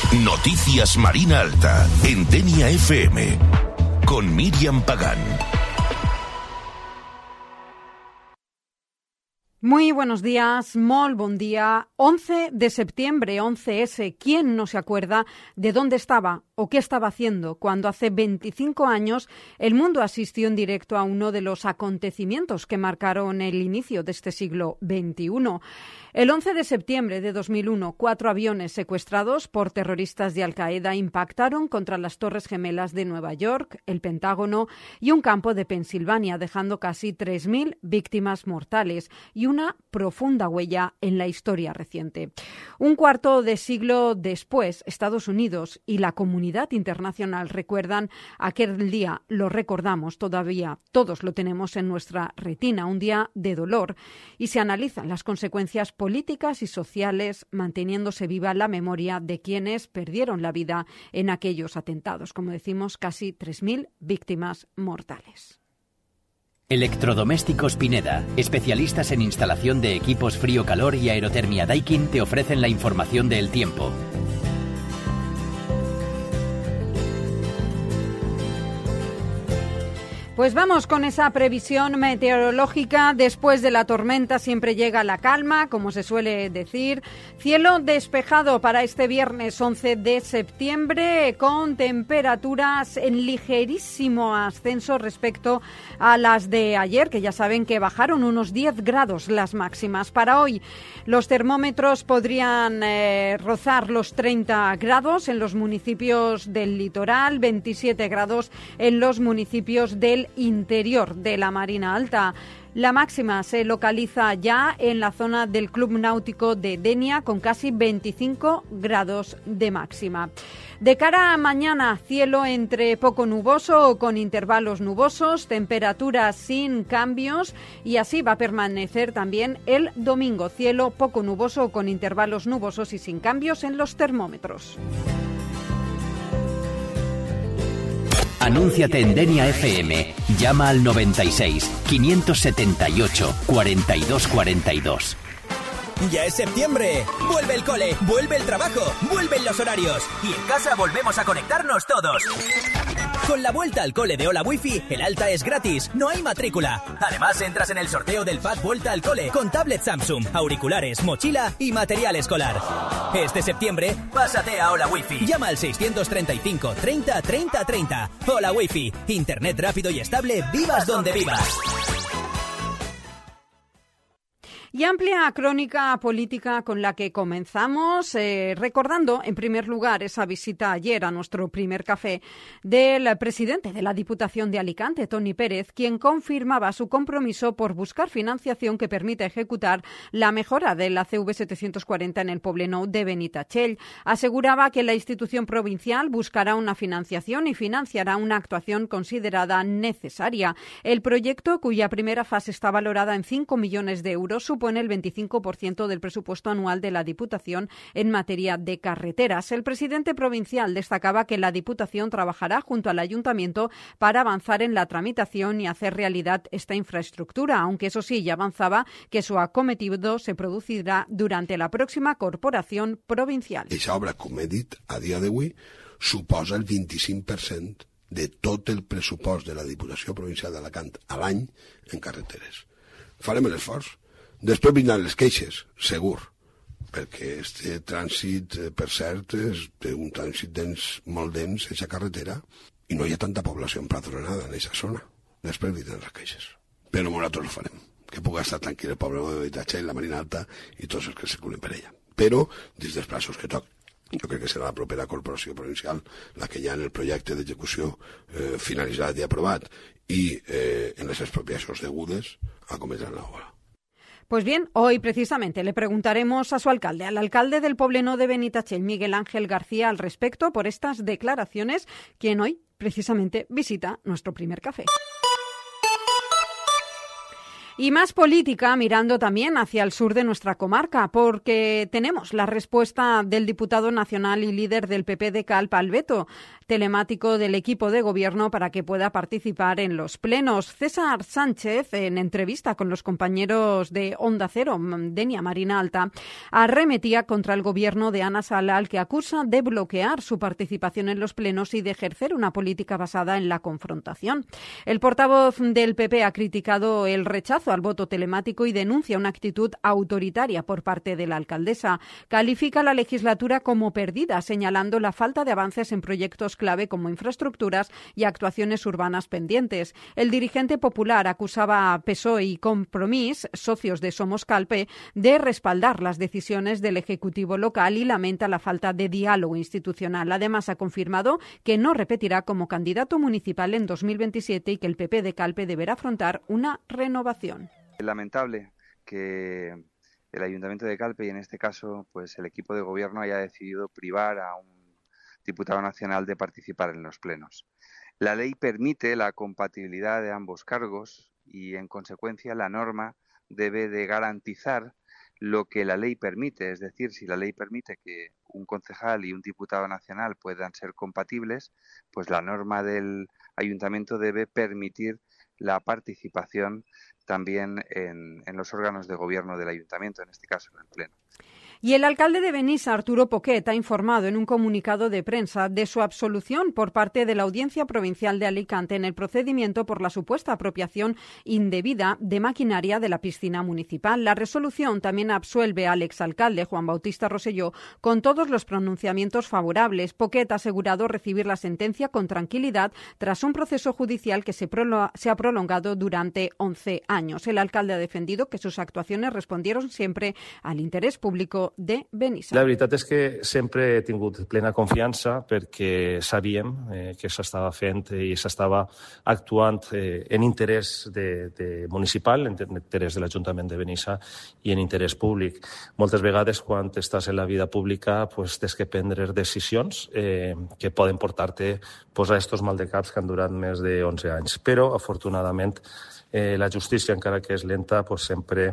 Noticias Marina Alta, en Denia FM, con Miriam Pagán. Muy buenos días, molt bon día. 11 de septiembre, 11S. ¿Quién no se acuerda de dónde estaba o qué estaba haciendo cuando hace 25 años el mundo asistió en directo a uno de los acontecimientos que marcaron el inicio de este siglo XXI? El 11 de septiembre de 2001, 4 aviones secuestrados por terroristas de Al-Qaeda impactaron contra las Torres Gemelas de Nueva York, el Pentágono y un campo de Pensilvania, dejando casi 3.000 víctimas mortales y una profunda huella en la historia reciente. Un cuarto de siglo después, Estados Unidos y la comunidad internacional recuerdan aquel día, lo recordamos todavía, todos lo tenemos en nuestra retina, un día de dolor, y se analizan las consecuencias políticas y sociales, manteniéndose viva la memoria de quienes perdieron la vida en aquellos atentados. Como decimos, casi 3.000 víctimas mortales. Electrodomésticos Pineda, especialistas en instalación de equipos frío-calor y aerotermia Daikin, te ofrecen la información del tiempo. Pues vamos con esa previsión meteorológica. Después de la tormenta siempre llega la calma, como se suele decir. Cielo despejado para este viernes 11 de septiembre, con temperaturas en ligerísimo ascenso respecto a las de ayer, que ya saben que bajaron unos 10 grados las máximas. Para hoy los termómetros podrían rozar los 30 grados en los municipios del litoral, 27 grados en los municipios del interior de la Marina Alta. La máxima se localiza ya en la zona del Club Náutico de Denia, con casi 25 grados de máxima. De cara a mañana, cielo entre poco nuboso o con intervalos nubosos, temperaturas sin cambios, y así va a permanecer también el domingo, cielo poco nuboso o con intervalos nubosos y sin cambios en los termómetros. Anúnciate en Denia FM. Llama al 96 578 42 42. Ya es septiembre. Vuelve el cole, vuelve el trabajo, vuelven los horarios. Y en casa volvemos a conectarnos todos. Con la vuelta al cole de Hola Wifi, el alta es gratis, no hay matrícula. Además, entras en el sorteo del pack Vuelta al Cole con tablet Samsung, auriculares, mochila y material escolar. Este septiembre, pásate a Hola Wifi. Llama al 635 30 30 30. Hola Wifi, internet rápido y estable, vivas donde vivas. Y amplia crónica política con la que comenzamos, recordando en primer lugar esa visita ayer a nuestro primer café del presidente de la Diputación de Alicante, Toni Pérez, quien confirmaba su compromiso por buscar financiación que permita ejecutar la mejora de la CV 740 en el Poblenou de Benitatxell. Aseguraba que la institución provincial buscará una financiación y financiará una actuación considerada necesaria. El proyecto, cuya primera fase está valorada en 5 millones de euros, supone el 25% del presupuesto anual de la Diputación en materia de carreteras. El presidente provincial destacaba que la Diputación trabajará junto al Ayuntamiento para avanzar en la tramitación y hacer realidad esta infraestructura, aunque eso sí, ya avanzaba que su acometido se producirá durante la próxima corporación provincial. Esa obra, com he dit, a dia d'avui, suposa el 25% de tot el pressupost de la Diputació Provincial d'Alacant a l'any en carreteres. Farem l'esforç. Després vindran les queixes, segur, perquè este trànsit, per cert, és un trànsit dens, molt dens, aquesta carretera, i no hi ha tanta població empadronada en aquesta zona. Després vindran les queixes. Però nosaltres ho farem, que pugui estar tranquil el poble de Benitatxell, la Marina Alta i tots els que circulen per ella. Però, dins dels plaços que toquen, jo crec que serà la propera corporació provincial la que ja en el projecte d'execució finalitzat i aprovat i en les expropiacions degudes acometran l'obra. Pues bien, hoy precisamente le preguntaremos a su alcalde, al alcalde del Poblenou de Benitatxell, Miguel Ángel García, al respecto por estas declaraciones, quien hoy precisamente visita nuestro primer café. Y más política mirando también hacia el sur de nuestra comarca, porque tenemos la respuesta del diputado nacional y líder del PP de Calpe al veto telemático del equipo de gobierno para que pueda participar en los plenos. César Sánchez, en entrevista con los compañeros de Onda Cero, Denia Marina Alta, arremetía contra el gobierno de Ana Sala, al que acusa de bloquear su participación en los plenos y de ejercer una política basada en la confrontación. El portavoz del PP ha criticado el rechazo al voto telemático y denuncia una actitud autoritaria por parte de la alcaldesa. Califica la legislatura como perdida, señalando la falta de avances en proyectos clave como infraestructuras y actuaciones urbanas pendientes. El dirigente popular acusaba a PSOE y Compromís, socios de Somos Calpe, de respaldar las decisiones del Ejecutivo local y lamenta la falta de diálogo institucional. Además, ha confirmado que no repetirá como candidato municipal en 2027 y que el PP de Calpe deberá afrontar una renovación. Es lamentable que el Ayuntamiento de Calpe y en este caso pues el equipo de gobierno haya decidido privar a un diputado nacional de participar en los plenos. La ley permite la compatibilidad de ambos cargos y, en consecuencia, la norma debe de garantizar lo que la ley permite. Es decir, si la ley permite que un concejal y un diputado nacional puedan ser compatibles, pues la norma del ayuntamiento debe permitir la participación también en los órganos de gobierno del ayuntamiento, en este caso en el pleno. Y el alcalde de Benissa, Arturo Poquet, ha informado en un comunicado de prensa de su absolución por parte de la Audiencia Provincial de Alicante en el procedimiento por la supuesta apropiación indebida de maquinaria de la piscina municipal. La resolución también absuelve al exalcalde Juan Bautista Rosselló con todos los pronunciamientos favorables. Poquet ha asegurado recibir la sentencia con tranquilidad tras un proceso judicial que se ha prolongado durante 11 años. El alcalde ha defendido que sus actuaciones respondieron siempre al interés público de Benissa. La veritat és que sempre he tingut plena confiança perquè sabíem que s'estava fent i s'estava actuant en interès municipal, en interès de l'Ajuntament de Benissa i en interès públic. Moltes vegades, quan estàs en la vida pública, pues, tens que prendre decisions que poden portar-te a estos maldecaps que han durat més de 11 anys. Però, afortunadament, la justícia, encara que és lenta, pues, sempre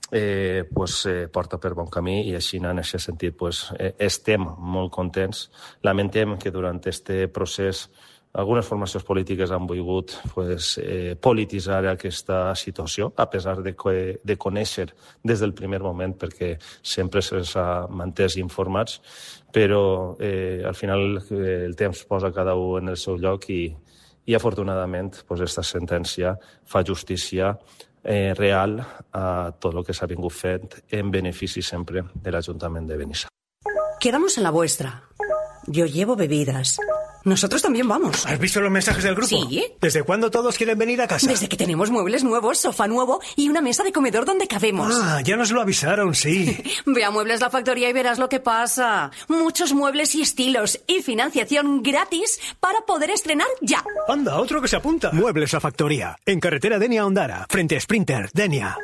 porta per bon camí i així en aquest sentit estem molt contents. Lamentem que durant aquest procés algunes formacions polítiques han volgut polititzar aquesta situació, a pesar de conèixer des del primer moment, perquè sempre se'ls ha mantès informats, però al final el temps posa cada un en el seu lloc i afortunadament aquesta sentència fa justícia real a tot el que s'ha vingut fent en benefici sempre de l'Ajuntament de Benissa. Quedamos en la vuestra. Yo llevo bebidas. Nosotros también vamos. ¿Has visto los mensajes del grupo? Sí. ¿Desde cuándo todos quieren venir a casa? Desde que tenemos muebles nuevos, sofá nuevo y una mesa de comedor donde cabemos. Ah, ya nos lo avisaron, sí. Ve a Muebles La Factoría y verás lo que pasa. Muchos muebles y estilos y financiación gratis para poder estrenar ya. Anda, otro que se apunta. Muebles La Factoría, en carretera Denia Ondara, frente a Sprinter, Denia.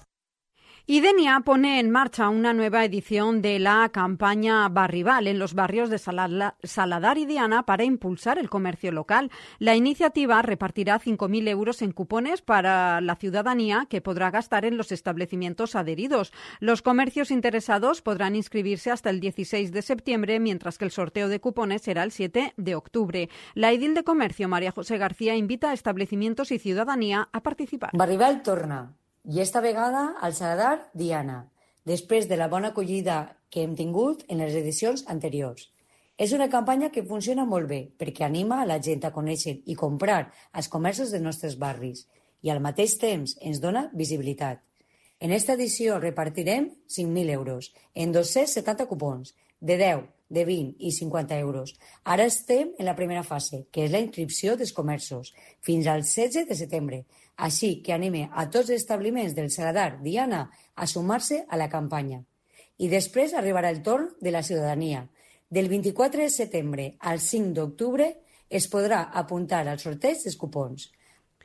Y Denia pone en marcha una nueva edición de la campaña Barrival en los barrios de Saladar y Diana para impulsar el comercio local. La iniciativa repartirá 5.000 euros en cupones para la ciudadanía que podrá gastar en los establecimientos adheridos. Los comercios interesados podrán inscribirse hasta el 16 de septiembre, mientras que el sorteo de cupones será el 7 de octubre. La edil de Comercio, María José García, invita a establecimientos y ciudadanía a participar. Barrival torna. I esta vegada al Saladar Diana, després de la bona acollida que hem tingut en les edicions anteriors. És una campanya que funciona molt bé perquè anima a la gent a conèixer i comprar als comerços dels nostres barris i al mateix temps ens dona visibilitat. En esta edició repartirem 5.000 euros en 270 cupons de 10, de 20 i 50 euros. Ara estem en la primera fase, que és la inscripció dels comerços, fins al 16 de setembre. Així que anime a tots els establiments del Saladar Diana a sumar-se a la campanya. I després arribarà el torn de la ciutadania. Del 24 de setembre al 5 d'octubre es podrà apuntar al sorteig dels cupons.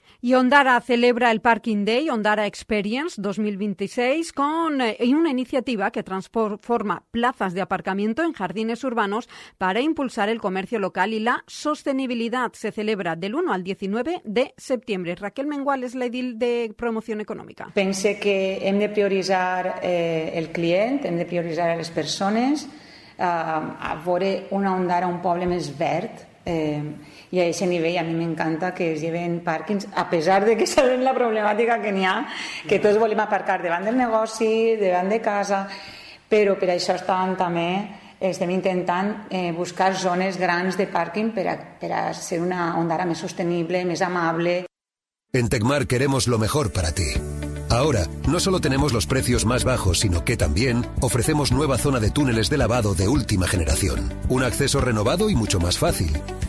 Y Ondara celebra el Parking Day, Ondara Experience 2026, con una iniciativa que transforma plazas de aparcamiento en jardines urbanos para impulsar el comercio local y la sostenibilidad. Se celebra del 1 al 19 de septiembre. Raquel Mengual és l'edil de Promoció Econòmica. Pense que hem de prioritzar el client, hem de prioritzar les persones, a veure una Ondara, un poble més verd. Y a ese nivel a mí me encanta que es lleven pàrquings, a pesar de que saben la problemàtica que n'hi ha, que tots volem aparcar davant del negoci, davant de casa, però per això estem intentant buscar zones grans de pàrquing per a ser una Ondara més sostenible, més amable. En Tecmar queremos lo mejor para ti. Ahora, no solo tenemos los precios más bajos, sino que también ofrecemos nueva zona de túneles de lavado de última generación. Un acceso renovado y mucho más fácil.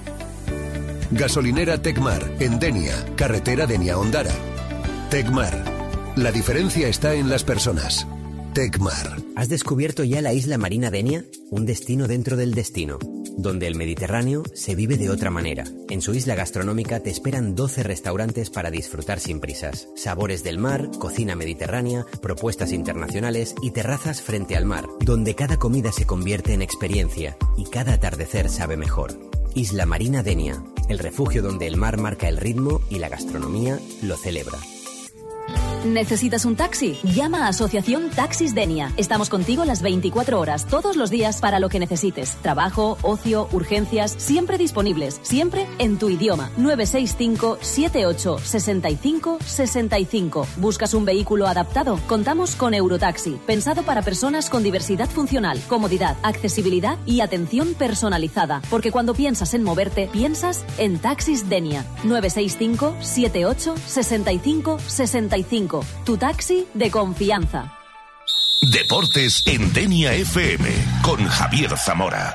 Gasolinera Tecmar, en Denia, carretera Denia-Ondara. Tecmar. La diferencia está en las personas. Tecmar. ¿Has descubierto ya la isla marina Denia? Un destino dentro del destino, donde el Mediterráneo se vive de otra manera. En su isla gastronómica te esperan 12 restaurantes para disfrutar sin prisas. Sabores del mar, cocina mediterránea, propuestas internacionales y terrazas frente al mar, donde cada comida se convierte en experiencia y cada atardecer sabe mejor. Isla Marina Denia, el refugio donde el mar marca el ritmo y la gastronomía lo celebra. ¿Necesitas un taxi? Llama a Asociación Taxis Denia. Estamos contigo las 24 horas, todos los días, para lo que necesites. Trabajo, ocio, urgencias, siempre disponibles, siempre en tu idioma. 965 78 65 65. ¿Buscas un vehículo adaptado? Contamos con Eurotaxi, pensado para personas con diversidad funcional, comodidad, accesibilidad y atención personalizada. Porque cuando piensas en moverte, piensas en Taxis Denia. 965 78 65 65. Tu taxi de confianza. Deportes en Denia FM con Javier Zamora.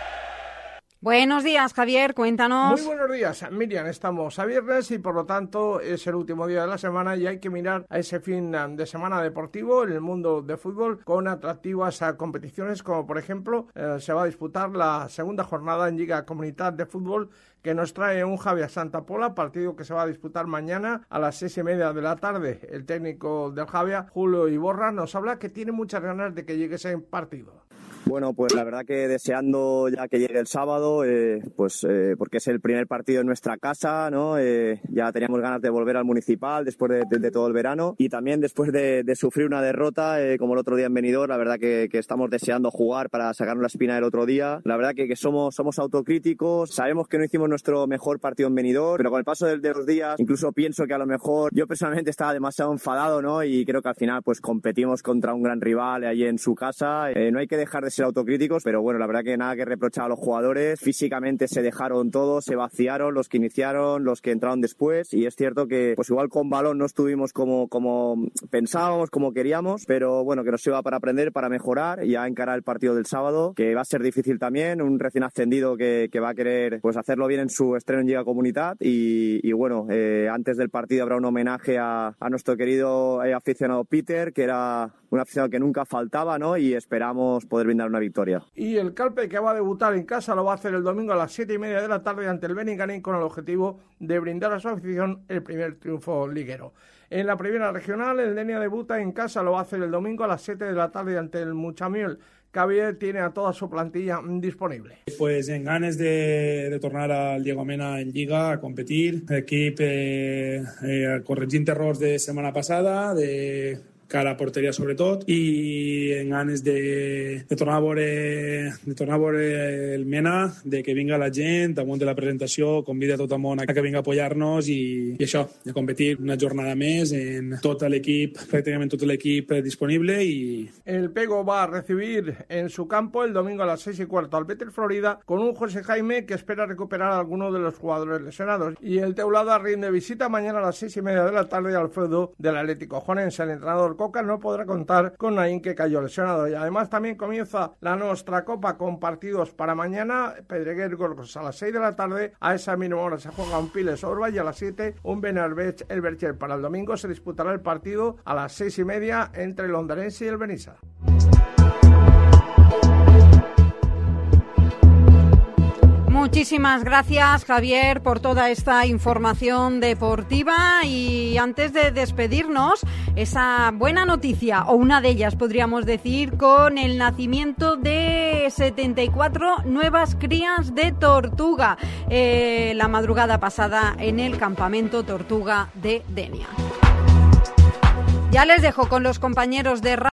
Buenos días, Javier, cuéntanos. Muy buenos días, Miriam. Estamos a viernes y por lo tanto es el último día de la semana y hay que mirar a ese fin de semana deportivo en el mundo de fútbol con atractivas competiciones, como por ejemplo se va a disputar la segunda jornada en Lliga Comunitat de Fútbol, que nos trae un Javier Santa Pola, partido que se va a disputar mañana a las 6:30 de la tarde. El técnico del Javier, Julio Iborra, nos habla que tiene muchas ganas de que llegue ese partido. Bueno, pues la verdad que deseando ya que llegue el sábado, porque es el primer partido en nuestra casa, ¿no? Ya teníamos ganas de volver al Municipal después de todo el verano y también después de sufrir una derrota como el otro día en Benidorm. La verdad que estamos deseando jugar para sacarnos la espina del otro día. La verdad que somos autocríticos, sabemos que no hicimos nuestro mejor partido en Benidorm, pero con el paso de los días incluso pienso que a lo mejor yo personalmente estaba demasiado enfadado, ¿no? Y creo que al final pues competimos contra un gran rival allí en su casa. No hay que dejar de ser autocríticos, pero bueno, la verdad que nada que reprochar a los jugadores. Físicamente se dejaron todos, se vaciaron, los que iniciaron, los que entraron después, y es cierto que pues igual con balón no estuvimos como pensábamos, como queríamos, pero bueno, que nos sirva para aprender, para mejorar y a encarar el partido del sábado, que va a ser difícil también, un recién ascendido que va a querer pues hacerlo bien en su estreno en Lliga Comunitat y bueno, antes del partido habrá un homenaje a nuestro querido aficionado Peter, que era un aficionado que nunca faltaba, ¿no? Y esperamos poder brindar una victoria. Y el Calpe, que va a debutar en casa, lo va a hacer el domingo a las 7:30 de la tarde ante el Benigànim, con el objetivo de brindar a su afición el primer triunfo liguero. En la primera regional, el Denia debuta en casa, lo va a hacer el domingo a las 7 de la tarde ante el Muchamiel. Javier tiene a toda su plantilla disponible. Pues en ganes de tornar al Diego Mena en Lliga a competir. L'equip corregint errors de setmana passada, de cara a porteria sobretot, i en ganes de tornar a veure el Mena, de que vinga la gent damunt de la presentació, convida a tot el món a que vinga a apoyar-nos i això, de competir una jornada més en tot l'equip, pràcticament tot l'equip disponible. El Pego va a recibir en su campo el domingo a las 6:15 al Betis Florida, con un José Jaime que espera recuperar a algunos de los jugadores lesionados, y el Teulada rinde visita mañana a las 6:30 de la tarde al feudo del Atlético Juanense. El entrenador Coca no podrá contar con Naín, que cayó lesionado. Y además también comienza la Nostra Copa con partidos para mañana. Pedreguer Gorgos a las 6 de la tarde. A esa misma hora se juega un Piles Orba y a las 7 un Benarbech El Bercher. Para el domingo se disputará el partido a las 6:30 entre el Ondarense y el Benissa. Muchísimas gracias, Javier, por toda esta información deportiva. Y antes de despedirnos, esa buena noticia, o una de ellas podríamos decir, con el nacimiento de 74 nuevas crías de tortuga la madrugada pasada en el campamento Tortuga de Denia. Ya les dejo con los compañeros de